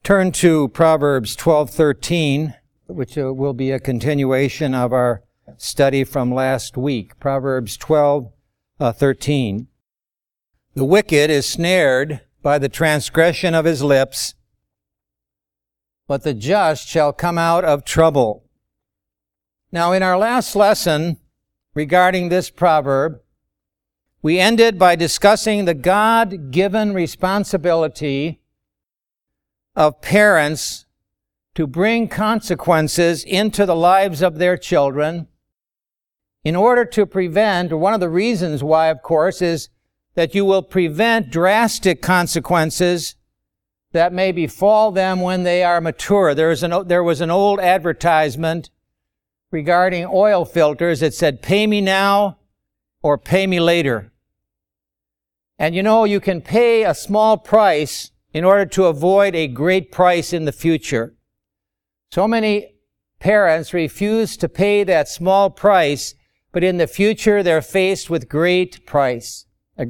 Turn to Proverbs 12:13, which will be a continuation of our study from last week. Proverbs 12:13. The wicked is snared by the transgression of his lips, but the just shall come out of trouble. Now, in our last lesson regarding this proverb, we ended by discussing the God-given responsibility of parents to bring consequences into the lives of their children in order to prevent, or one of the reasons why, of course, is that you will prevent drastic consequences that may befall them when they are mature. There was an old advertisement regarding oil filters. It said, "Pay me now or pay me later." And you can pay a small price in order to avoid a great price in the future. So many parents refuse to pay that small price, but in the future they're faced with a great price.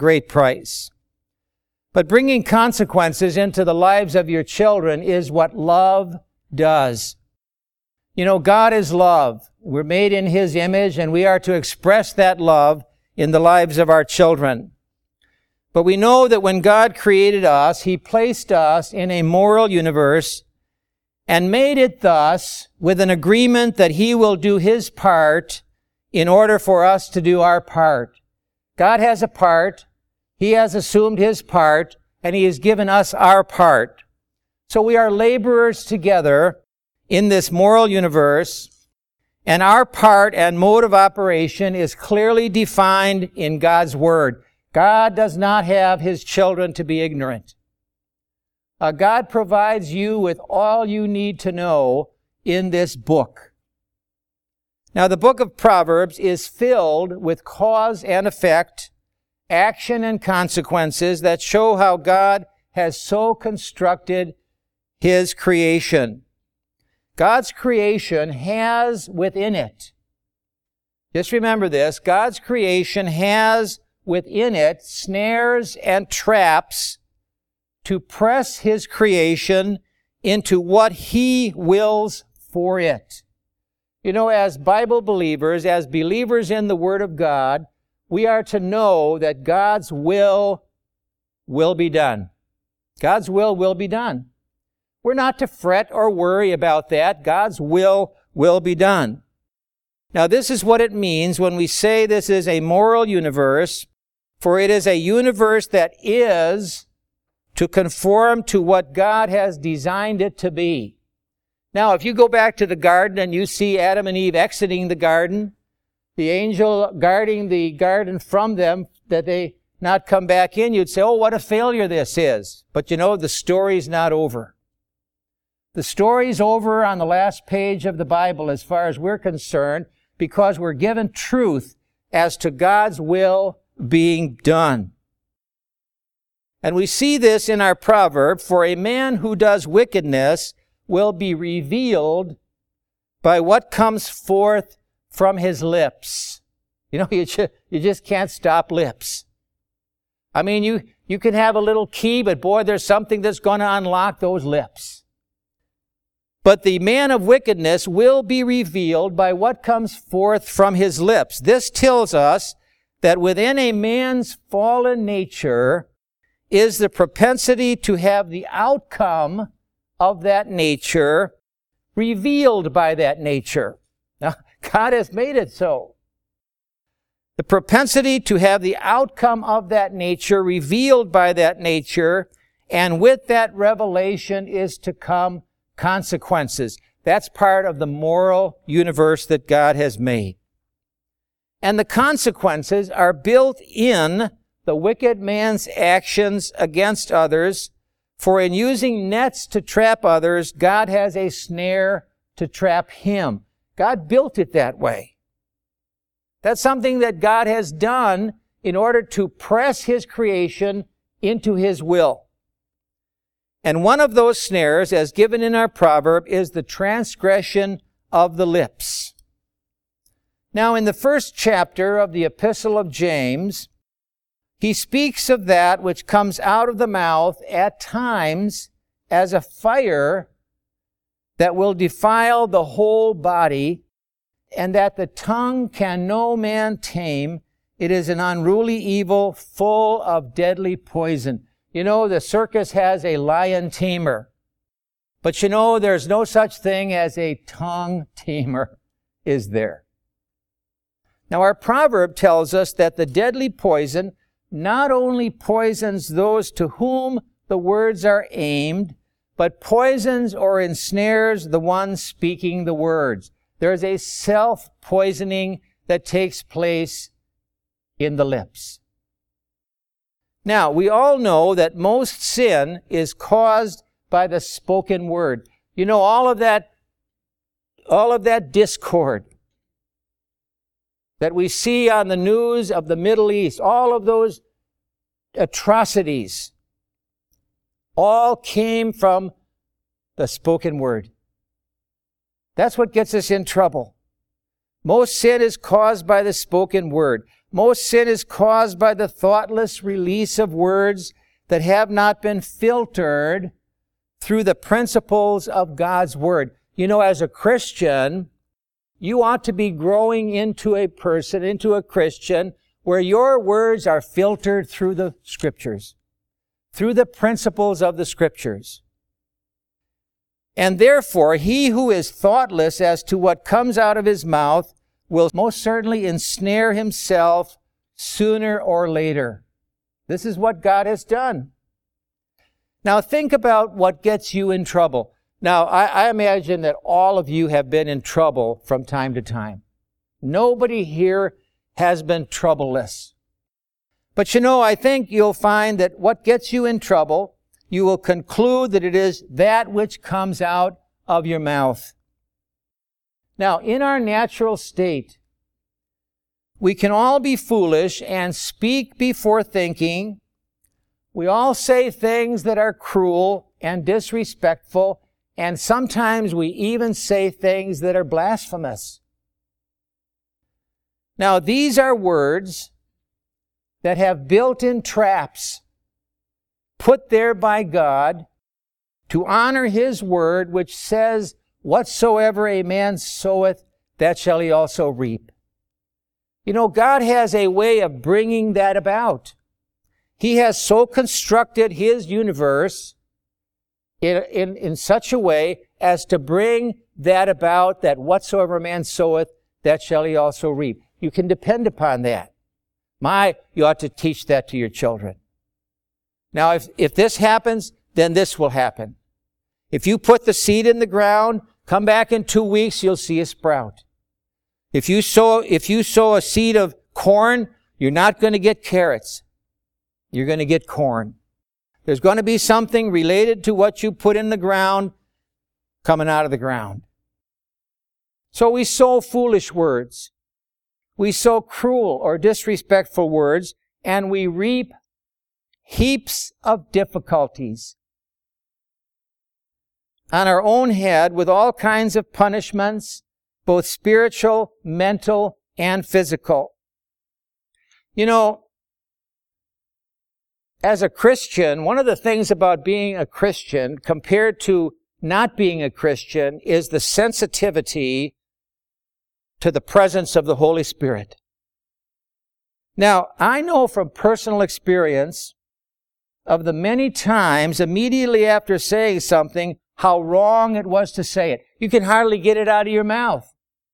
But bringing consequences into the lives of your children is what love does. God is love. We're made in His image, and we are to express that love in the lives of our children. But we know that when God created us, He placed us in a moral universe and made it thus with an agreement that He will do His part in order for us to do our part. God has a part, He has assumed His part, and He has given us our part. So we are laborers together in this moral universe, and our part and mode of operation is clearly defined in God's Word. God does not have His children to be ignorant. God provides you with all you need to know in this book. Now, the book of Proverbs is filled with cause and effect, action and consequences that show how God has so constructed His creation. God's creation has within it, just remember this, God's creation has within it snares and traps to press His creation into what He wills for it. As Bible believers, as believers in the Word of God, we are to know that God's will be done. God's will be done. We're not to fret or worry about that. God's will be done. Now, this is what it means when we say this is a moral universe, for it is a universe that is to conform to what God has designed it to be. Now, if you go back to the garden and you see Adam and Eve exiting the garden, the angel guarding the garden from them, that they not come back in, you'd say, oh, what a failure this is. But the story's not over. The story's over on the last page of the Bible as far as we're concerned, because we're given truth as to God's will being done. And we see this in our proverb, for a man who does wickedness will be revealed by what comes forth from his lips. You just can't stop lips. I mean, you can have a little key, but boy, there's something that's going to unlock those lips. But the man of wickedness will be revealed by what comes forth from his lips. This tells us that within a man's fallen nature is the propensity to have the outcome of that nature revealed by that nature. Now, God has made it so. The propensity to have the outcome of that nature revealed by that nature, and with that revelation is to come consequences. That's part of the moral universe that God has made. And the consequences are built in the wicked man's actions against others, for in using nets to trap others, God has a snare to trap him. God built it that way. That's something that God has done in order to press His creation into His will. And one of those snares, as given in our proverb, is the transgression of the lips. Now, in the first chapter of the Epistle of James, he speaks of that which comes out of the mouth at times as a fire that will defile the whole body, and that the tongue can no man tame. It is an unruly evil full of deadly poison. You know, the circus has a lion tamer. But you know, there's no such thing as a tongue tamer, is there? Now, our proverb tells us that the deadly poison not only poisons those to whom the words are aimed, but poisons or ensnares the one speaking the words. There's a self-poisoning that takes place in the lips. Now, we all know that most sin is caused by the spoken word. You know, all of that discord that we see on the news of the Middle East, all of those atrocities, all came from the spoken word. That's what gets us in trouble. Most sin is caused by the spoken word. Most sin is caused by the thoughtless release of words that have not been filtered through the principles of God's word. You know, as a Christian, you ought to be growing into a person, into a Christian, where your words are filtered through the Scriptures, through the principles of the Scriptures. And therefore, he who is thoughtless as to what comes out of his mouth will most certainly ensnare himself sooner or later. This is what God has done. Now think about what gets you in trouble. Now, I imagine that all of you have been in trouble from time to time. Nobody here has been troubleless. But you know, I think you'll find that what gets you in trouble, you will conclude that it is that which comes out of your mouth. Now, in our natural state, we can all be foolish and speak before thinking. We all say things that are cruel and disrespectful, and sometimes we even say things that are blasphemous. Now, these are words that have built-in traps put there by God to honor His word, which says, "Whatsoever a man soweth, that shall he also reap." You know, God has a way of bringing that about. He has so constructed His universe in such a way as to bring that about, that whatsoever a man soweth, that shall he also reap. You can depend upon that. You ought to teach that to your children. Now, if this happens, then this will happen. If you put the seed in the ground, come back in 2 weeks, you'll see a sprout. If you sow a seed of corn, you're not going to get carrots. You're going to get corn. There's going to be something related to what you put in the ground coming out of the ground. So we sow foolish words. We sow cruel or disrespectful words, and we reap heaps of difficulties on our own head with all kinds of punishments, both spiritual, mental, and physical. You know, as a Christian, one of the things about being a Christian compared to not being a Christian is the sensitivity to the presence of the Holy Spirit. Now, I know from personal experience of the many times immediately after saying something, how wrong it was to say it. You can hardly get it out of your mouth.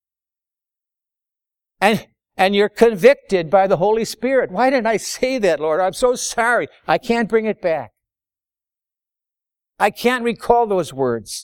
And you're convicted by the Holy Spirit. Why didn't I say that, Lord? I'm so sorry. I can't bring it back. I can't recall those words.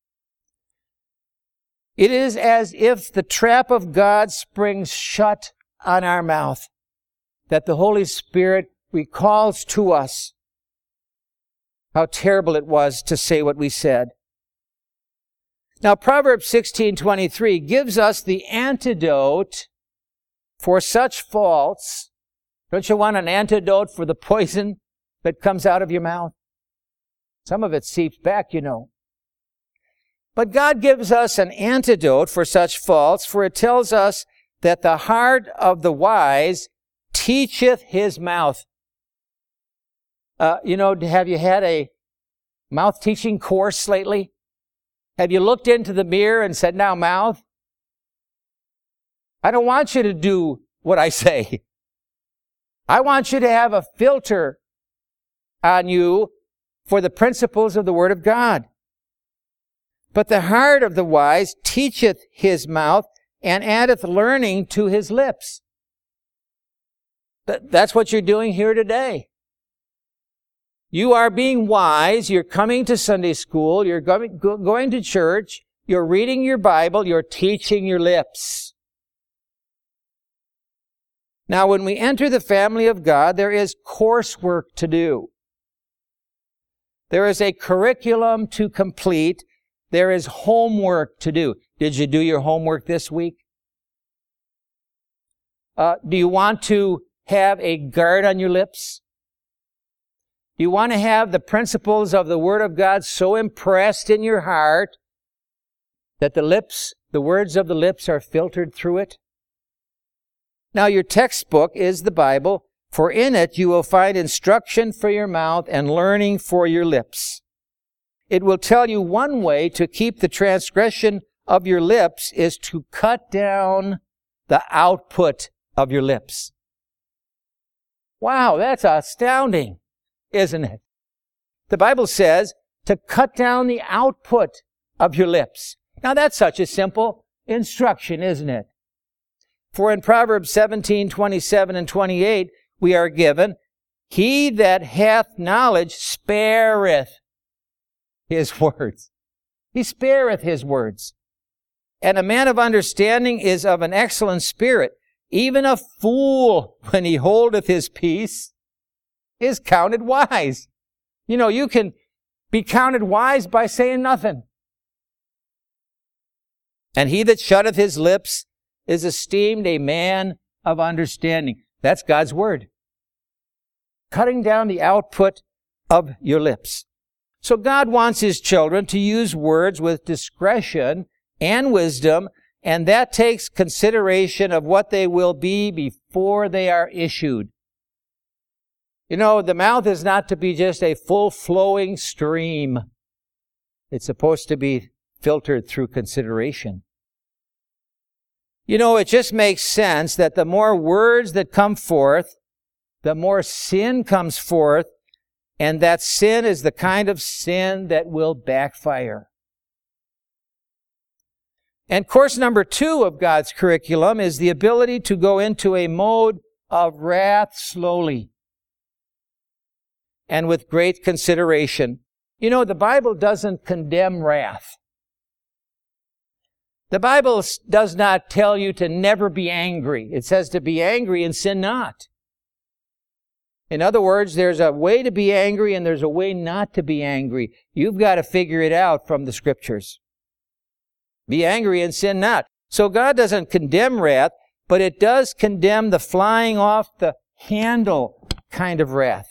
It is as if the trap of God springs shut on our mouth, that the Holy Spirit recalls to us how terrible it was to say what we said. Now, Proverbs 16:23 gives us the antidote for such faults. Don't you want an antidote for the poison that comes out of your mouth? Some of it seeps back, you know. But God gives us an antidote for such faults, for it tells us that the heart of the wise teacheth his mouth. Have you had a mouth teaching course lately? Have you looked into the mirror and said, now mouth, I don't want you to do what I say. I want you to have a filter on you for the principles of the Word of God. But the heart of the wise teacheth his mouth, and addeth learning to his lips. That's what you're doing here today. You are being wise. You're coming to Sunday school. You're going to church. You're reading your Bible. You're teaching your lips. Now, when we enter the family of God, there is coursework to do. There is a curriculum to complete. There is homework to do. Did you do your homework this week? Do you want to have a guard on your lips? Do you want to have the principles of the Word of God so impressed in your heart that the words of the lips are filtered through it? Now, your textbook is the Bible, for in it you will find instruction for your mouth and learning for your lips. It will tell you one way to keep the transgression of your lips is to cut down the output of your lips. Wow, that's astounding, isn't it? The Bible says to cut down the output of your lips. Now that's such a simple instruction, isn't it? For in Proverbs 17:27 and 28, we are given, he that hath knowledge spareth his words. He spareth his words. And a man of understanding is of an excellent spirit. Even a fool, when he holdeth his peace, is counted wise. You know, you can be counted wise by saying nothing. And he that shutteth his lips is esteemed a man of understanding. That's God's word. Cutting down the output of your lips. So God wants his children to use words with discretion and wisdom, and that takes consideration of what they will be before they are issued. You know, the mouth is not to be just a full-flowing stream. It's supposed to be filtered through consideration. You know, it just makes sense that the more words that come forth, the more sin comes forth, and that sin is the kind of sin that will backfire. And course number 2 of God's curriculum is the ability to go into a mode of wrath slowly and with great consideration. You know, the Bible doesn't condemn wrath. The Bible does not tell you to never be angry. It says to be angry and sin not. In other words, there's a way to be angry and there's a way not to be angry. You've got to figure it out from the Scriptures. Be angry and sin not. So God doesn't condemn wrath, but it does condemn the flying off the handle kind of wrath.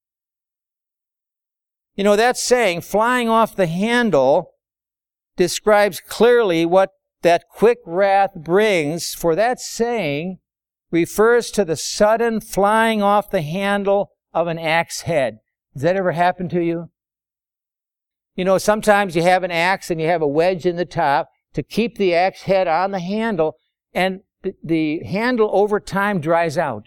You know, that saying, flying off the handle, describes clearly what that quick wrath brings, for that saying refers to the sudden flying off the handle of an axe head. Has that ever happened to you? You know, sometimes you have an axe and you have a wedge in the top to keep the axe head on the handle, and the handle over time dries out.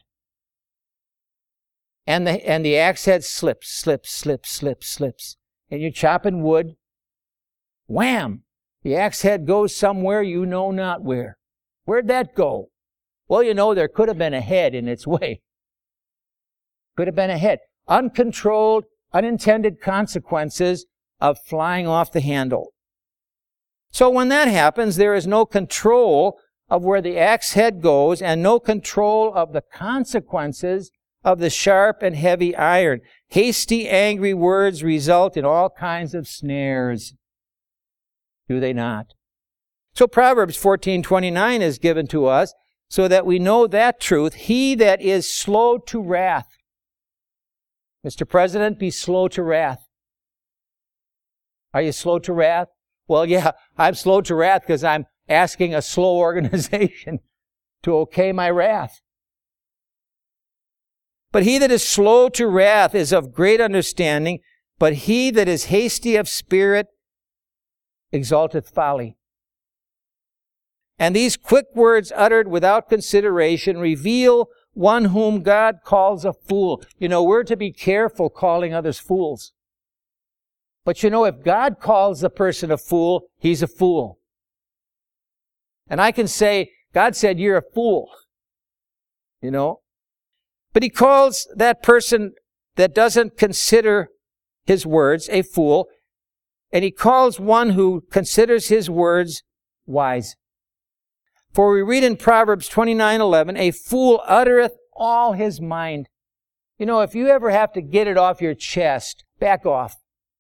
And the axe head slips. And you're chopping wood. Wham! The axe head goes somewhere you know not where. Where'd that go? Well, you know, there could have been a head in its way. Could have been a head. Uncontrolled, unintended consequences of flying off the handle. So when that happens, there is no control of where the axe head goes and no control of the consequences of the sharp and heavy iron. Hasty, angry words result in all kinds of snares. Do they not? So Proverbs 14:29 is given to us so that we know that truth. He that is slow to wrath. Mr. President, be slow to wrath. Are you slow to wrath? Well, yeah, I'm slow to wrath because I'm asking a slow organization to okay my wrath. But he that is slow to wrath is of great understanding, But he that is hasty of spirit exalteth folly. And these quick words uttered without consideration reveal one whom God calls a fool. You know, we're to be careful calling others fools. But you know, if God calls a person a fool, he's a fool. And I can say, God said, you're a fool. You know? But he calls that person that doesn't consider his words a fool, and he calls one who considers his words wise. For we read in Proverbs 29:11, a fool uttereth all his mind. You know, if you ever have to get it off your chest, back off.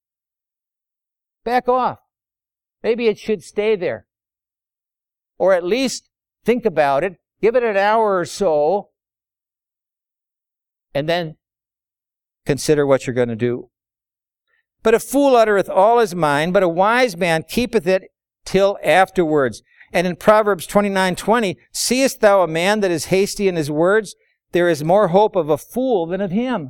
Back off. Maybe it should stay there. Or at least think about it, give it an hour or so, and then consider what you're going to do. But a fool uttereth all his mind, but a wise man keepeth it till afterwards. And in Proverbs 29:20, seest thou a man that is hasty in his words? There is more hope of a fool than of him.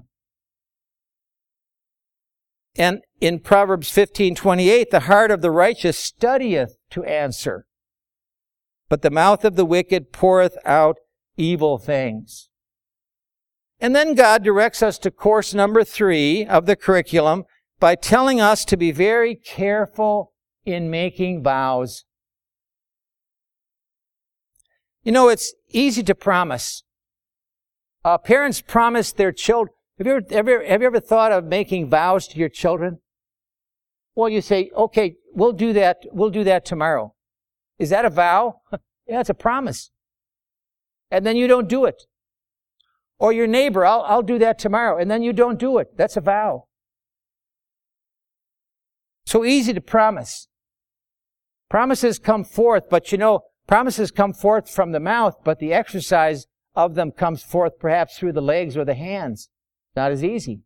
And in Proverbs 15:28, the heart of the righteous studieth to answer, but the mouth of the wicked poureth out evil things. And then God directs us to course number 3 of the curriculum by telling us to be very careful in making vows. You know, it's easy to promise. Parents promise their children. Have you ever thought of making vows to your children? Well, you say, okay, we'll do that tomorrow. Is that a vow? Yeah, it's a promise. And then you don't do it. Or your neighbor, I'll do that tomorrow, and then you don't do it. That's a vow. So easy to promise. Promises come forth, but you know, promises come forth from the mouth, but the exercise of them comes forth perhaps through the legs or the hands. Not as easy.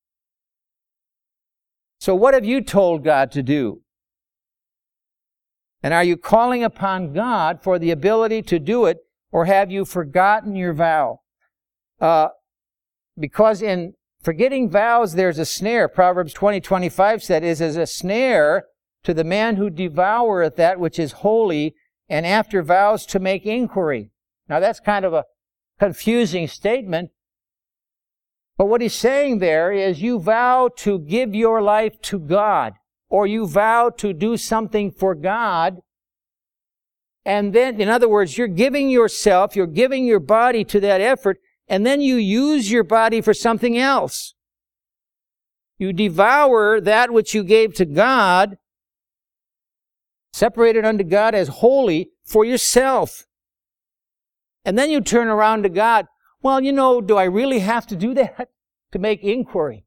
So what have you told God to do? And are you calling upon God for the ability to do it, or have you forgotten your vow? Because in forgetting vows, there's a snare. Proverbs 20:25 said, is as a snare to the man who devoureth that which is holy, and after vows to make inquiry. Now that's kind of a confusing statement. But what he's saying there is you vow to give your life to God, or you vow to do something for God. And then, in other words, you're giving yourself, you're giving your body to that effort, and then you use your body for something else. You devour that which you gave to God, separated unto God as holy, for yourself. And then you turn around to God. Well, you know, do I really have to do that? To make inquiry.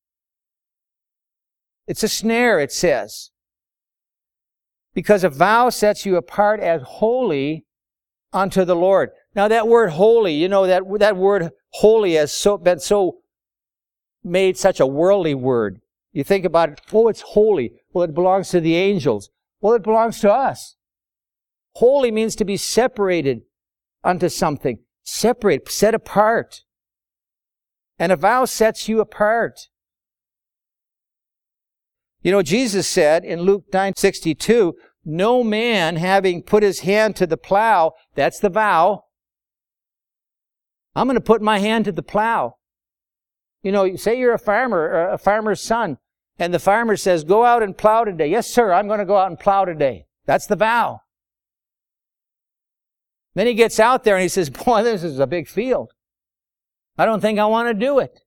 It's a snare, it says. Because a vow sets you apart as holy unto the Lord. Now that word holy, you know, that word holy has been made such a worldly word. You think about it, oh, it's holy. Well, it belongs to the angels. Well, it belongs to us. Holy means to be separated unto something. Separate, set apart. And a vow sets you apart. You know, Jesus said in Luke 9:62, no man having put his hand to the plow, that's the vow. I'm going to put my hand to the plow. You know, say you're a farmer, or a farmer's son, and the farmer says, go out and plow today. Yes, sir, I'm going to go out and plow today. That's the vow. Then he gets out there and he says, boy, this is a big field. I don't think I want to do it.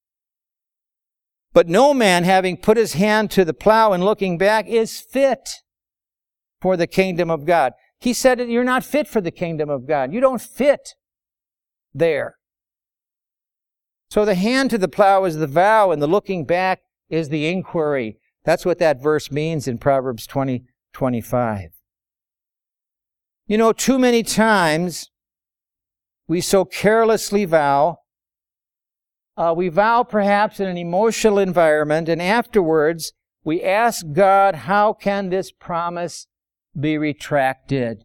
But no man having put his hand to the plow and looking back is fit for the kingdom of God. He said that you're not fit for the kingdom of God. You don't fit there. So the hand to the plow is the vow, and the looking back is the inquiry. That's what that verse means in Proverbs 20:25. You know, too many times we so carelessly vow. We vow perhaps in an emotional environment, and afterwards we ask God, how can this promise be retracted?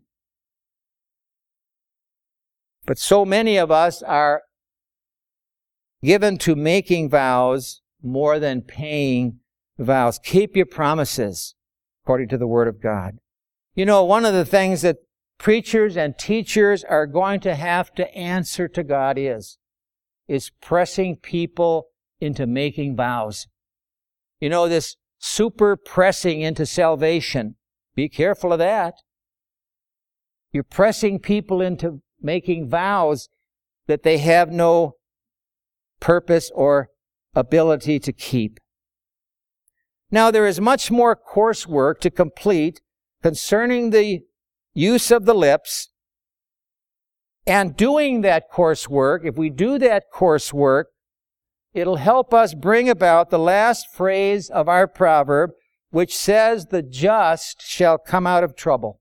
But so many of us are given to making vows more than paying vows. Keep your promises according to the Word of God. You know, one of the things that preachers and teachers are going to have to answer to God is pressing people into making vows. You know, this super pressing into salvation. Be careful of that. You're pressing people into making vows that they have no purpose or ability to keep. Now, there is much more coursework to complete concerning the use of the lips. And doing that coursework, if we do that coursework, it'll help us bring about the last phrase of our proverb, which says, the just shall come out of trouble.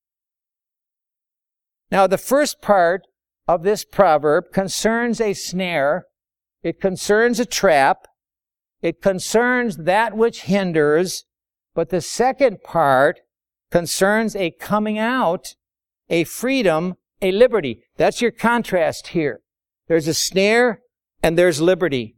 Now, the first part of this proverb concerns a snare. It concerns a trap. It concerns that which hinders. But the second part concerns a coming out, a freedom, a liberty. That's your contrast here. There's a snare and there's liberty.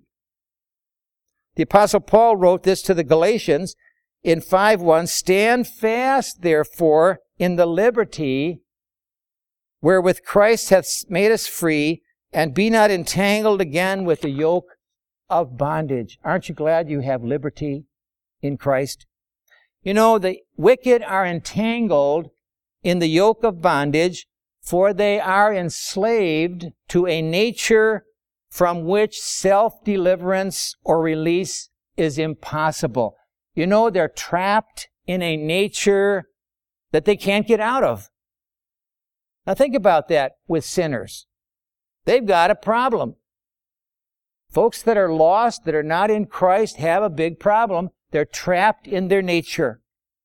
The Apostle Paul wrote this to the Galatians in 5:1, stand fast, therefore, in the liberty wherewith Christ hath made us free, and be not entangled again with the yoke of bondage. Aren't you glad you have liberty in Christ? You know, the wicked are entangled in the yoke of bondage, for they are enslaved to a nature from which self-deliverance or release is impossible. You know, they're trapped in a nature that they can't get out of. Now think about that with sinners. They've got a problem. Folks that are lost, that are not in Christ, have a big problem. They're trapped in their nature.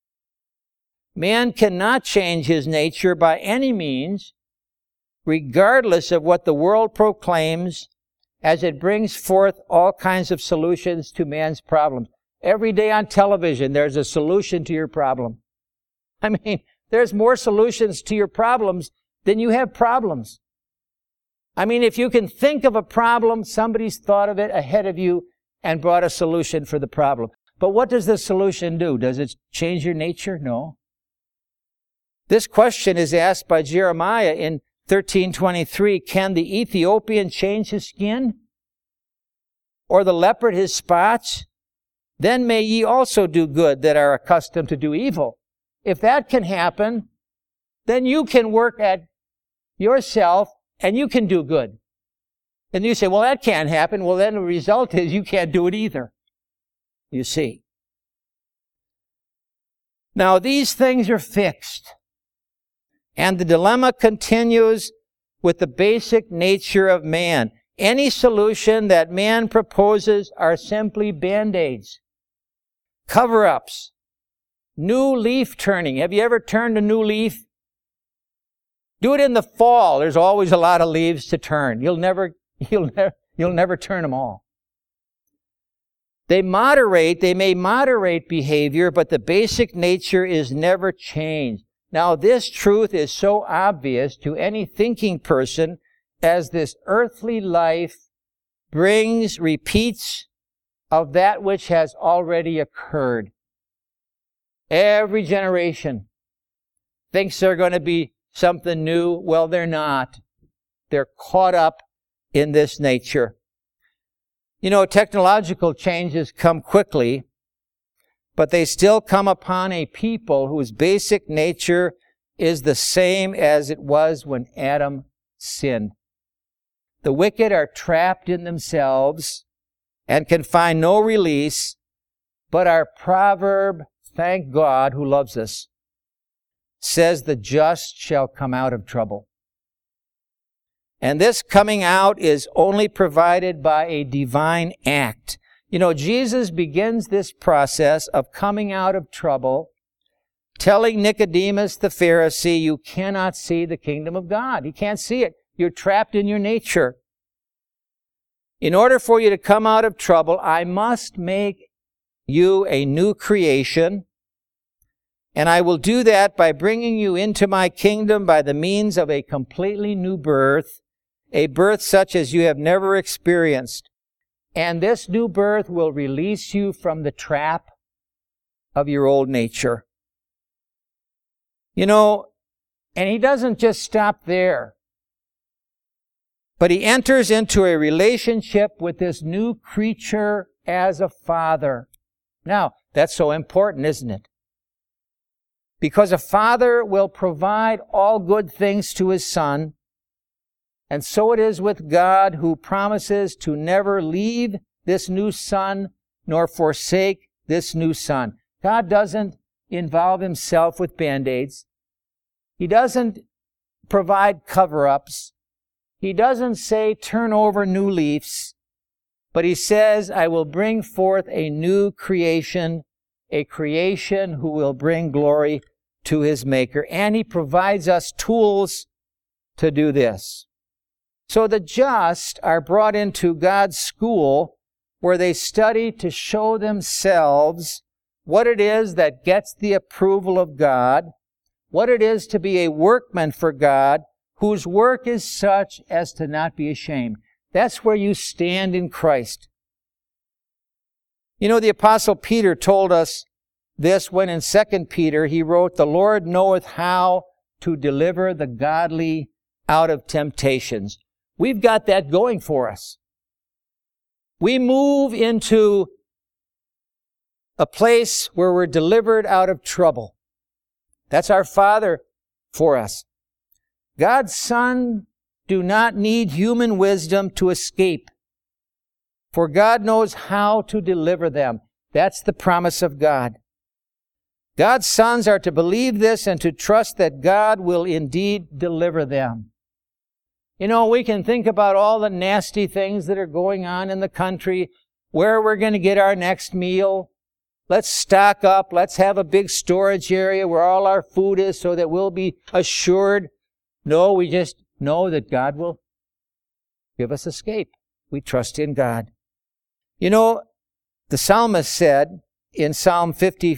Man cannot change his nature by any means, regardless of what the world proclaims, as it brings forth all kinds of solutions to man's problems. Every day on television, there's a solution to your problem. I mean, there's more solutions to your problems than you have problems. I mean, if you can think of a problem, somebody's thought of it ahead of you and brought a solution for the problem. But what does the solution do? Does it change your nature? No. This question is asked by Jeremiah in 13:23. Can the Ethiopian change his skin? Or the leopard his spots? Then may ye also do good that are accustomed to do evil. If that can happen, then you can work at yourself and you can do good. And you say, well, that can't happen. Well, then the result is you can't do it either. You see. Now, these things are fixed. And the dilemma continues with the basic nature of man. Any solution that man proposes are simply Band-Aids, cover-ups, new leaf turning. Have you ever turned a new leaf? Do it in the fall. There's always a lot of leaves to turn. You'll never turn them all. They may moderate behavior, but the basic nature is never changed. Now, this truth is so obvious to any thinking person as this earthly life brings repeats of that which has already occurred. Every generation thinks they're going to be something new. Well, they're not. They're caught up in this nature. You know, technological changes come quickly, but they still come upon a people whose basic nature is the same as it was when Adam sinned. The wicked are trapped in themselves and can find no release, but our proverb, thank God who loves us, says the just shall come out of trouble. And this coming out is only provided by a divine act. You know, Jesus begins this process of coming out of trouble, telling Nicodemus the Pharisee, you cannot see the kingdom of God. You can't see it. You're trapped in your nature. In order for you to come out of trouble, I must make you a new creation, and I will do that by bringing you into my kingdom by the means of a completely new birth, a birth such as you have never experienced. And this new birth will release you from the trap of your old nature. You know, and he doesn't just stop there, but he enters into a relationship with this new creature as a father. Now, that's so important, isn't it? Because a father will provide all good things to his son, and so it is with God, who promises to never leave this new son nor forsake this new son. God doesn't involve himself with Band-Aids. He doesn't provide cover-ups. He doesn't say, turn over new leaves. But he says, I will bring forth a new creation, a creation who will bring glory to his Maker. And he provides us tools to do this. So the just are brought into God's school, where they study to show themselves what it is that gets the approval of God, what it is to be a workman for God, whose work is such as to not be ashamed. That's where you stand in Christ. You know, the Apostle Peter told us this when in 2 Peter he wrote, the Lord knoweth how to deliver the godly out of temptations. We've got that going for us. We move into a place where we're delivered out of trouble. That's our Father for us. God's Son do not need human wisdom to escape, for God knows how to deliver them. That's the promise of God. God's sons are to believe this and to trust that God will indeed deliver them. You know, we can think about all the nasty things that are going on in the country, where we're going to get our next meal. Let's stock up. Let's have a big storage area where all our food is so that we'll be assured. No, we just know that God will give us escape. We trust in God. You know, the psalmist said in Psalm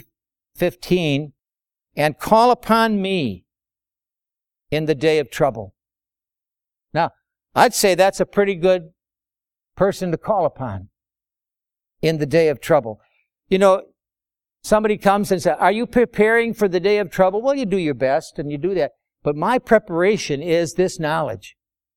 50:15, and call upon me in the day of trouble. Now, I'd say that's a pretty good person to call upon in the day of trouble. You know, somebody comes and says, are you preparing for the day of trouble? Well, you do your best and you do that. But my preparation is this knowledge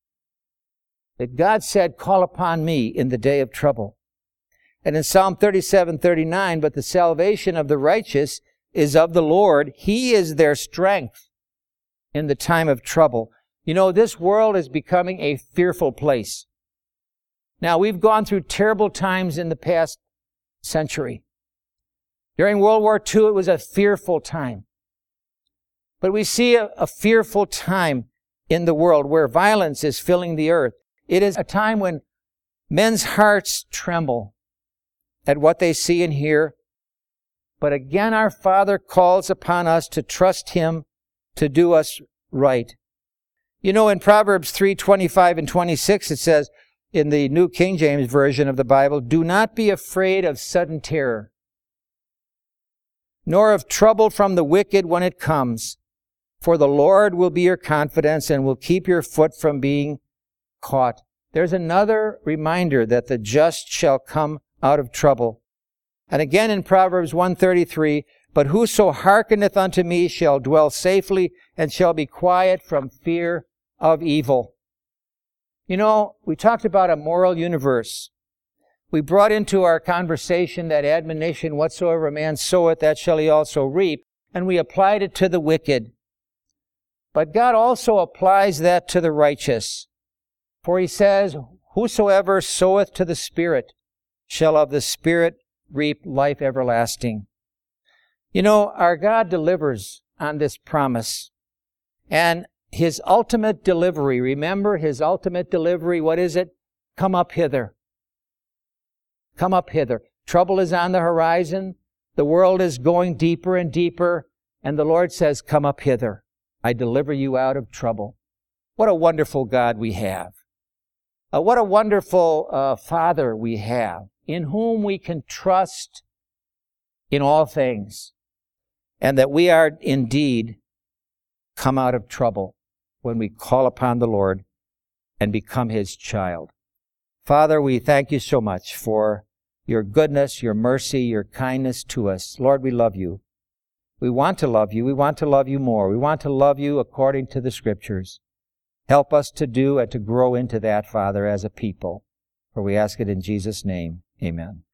that God said, call upon me in the day of trouble. And in Psalm 37:39, but the salvation of the righteous is of the Lord. He is their strength in the time of trouble. You know, this world is becoming a fearful place. Now, we've gone through terrible times in the past century. During World War II, it was a fearful time. But we see a fearful time in the world where violence is filling the earth. It is a time when men's hearts tremble at what they see and hear. But again, our Father calls upon us to trust Him to do us right. You know, in Proverbs 3:25 and 26, it says, in the New King James Version of the Bible, do not be afraid of sudden terror, nor of trouble from the wicked when it comes. For the Lord will be your confidence and will keep your foot from being caught. There's another reminder that the just shall come out of trouble. And again in Proverbs 1:33, but whoso hearkeneth unto me shall dwell safely and shall be quiet from fear of evil. You know, we talked about a moral universe. We brought into our conversation that admonition, whatsoever a man soweth, that shall he also reap, and we applied it to the wicked. But God also applies that to the righteous. For He says, whosoever soweth to the Spirit shall of the Spirit reap life everlasting. You know, our God delivers on this promise. And His ultimate delivery, remember His ultimate delivery, what is it? Come up hither. Come up hither. Trouble is on the horizon. The world is going deeper and deeper. And the Lord says, come up hither. I deliver you out of trouble. What a wonderful God we have. What a wonderful Father we have, in whom we can trust in all things. And that we are indeed come out of trouble when we call upon the Lord and become His child. Father, we thank you so much for your goodness, your mercy, your kindness to us. Lord, we love you. We want to love you. We want to love you more. We want to love you according to the Scriptures. Help us to do and to grow into that, Father, as a people. For we ask it in Jesus' name. Amen.